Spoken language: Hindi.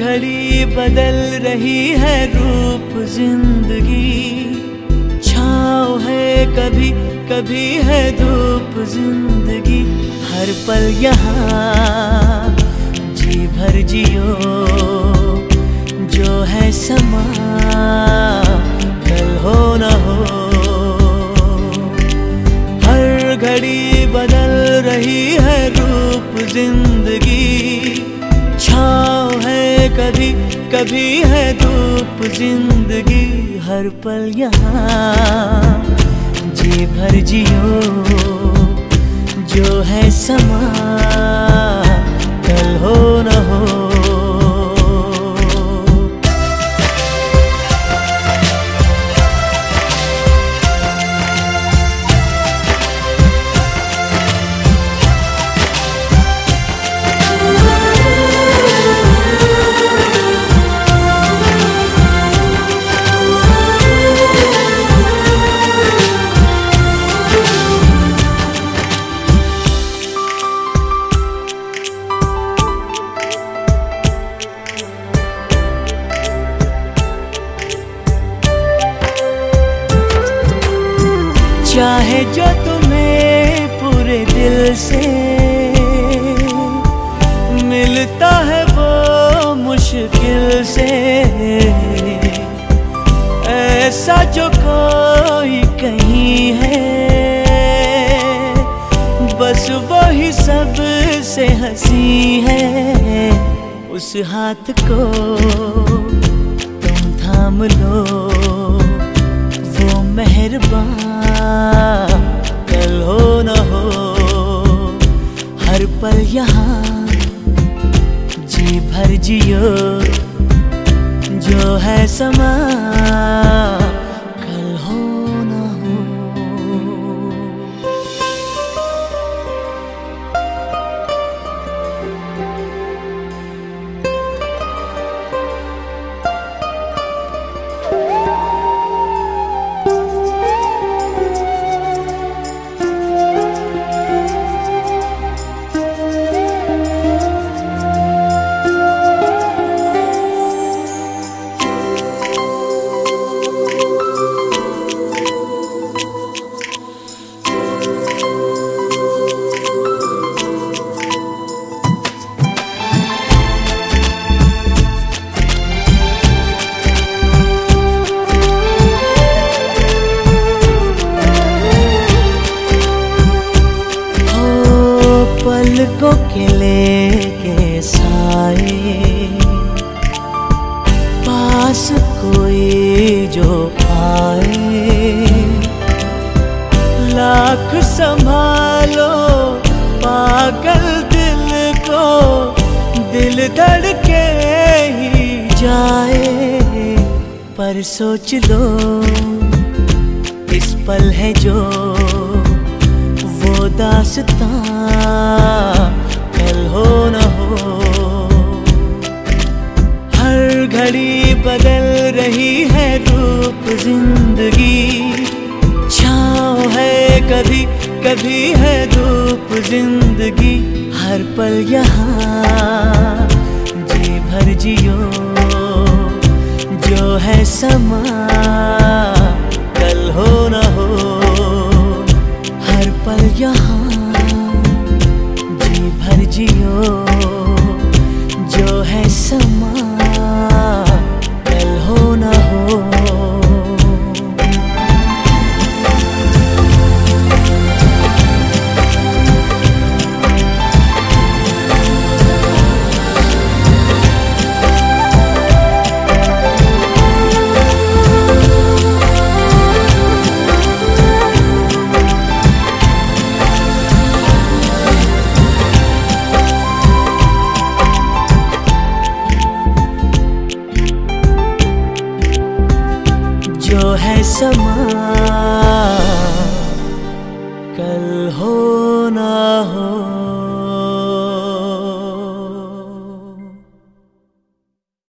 घड़ी बदल रही है रूप जिंदगी, छाँव है कभी कभी है धूप जिंदगी। हर पल यहाँ जी भर जियो, जो है समा कल हो न हो। हर घड़ी बदल रही है रूप जिंदगी, छाँव है कभी कभी है धूप जिंदगी। हर पल यहाँ जी भर जियो, जो है समा कल हो न हो। चाहे जो तुम्हें पूरे दिल से मिलता है वो मुश्किल से, ऐसा जो कोई कहीं है बस वही सबसे हंसी है। उस हाथ को तुम थाम लो, वो मेहरबान कल हो न हो। हर पल यहाँ जी भर जियो, जो है समा कल हो न हो। पलकों के लेके साए, पास कोई जो आए। लाख संभालो पागल दिल को, दिल धड़के ही जाए। पर सोच लो इस पल है जो वो दास्तां कल हो न हो। हर घड़ी बदल रही है रूप जिंदगी, छाँव है कभी कभी है धूप जिंदगी। हर पल यहाँ जी भर जियो, जो है समा कल हो न हो। हर पल यहाँ जी भर जियो, जो है समा कल हो न हो। जो है समा कल हो ना हो।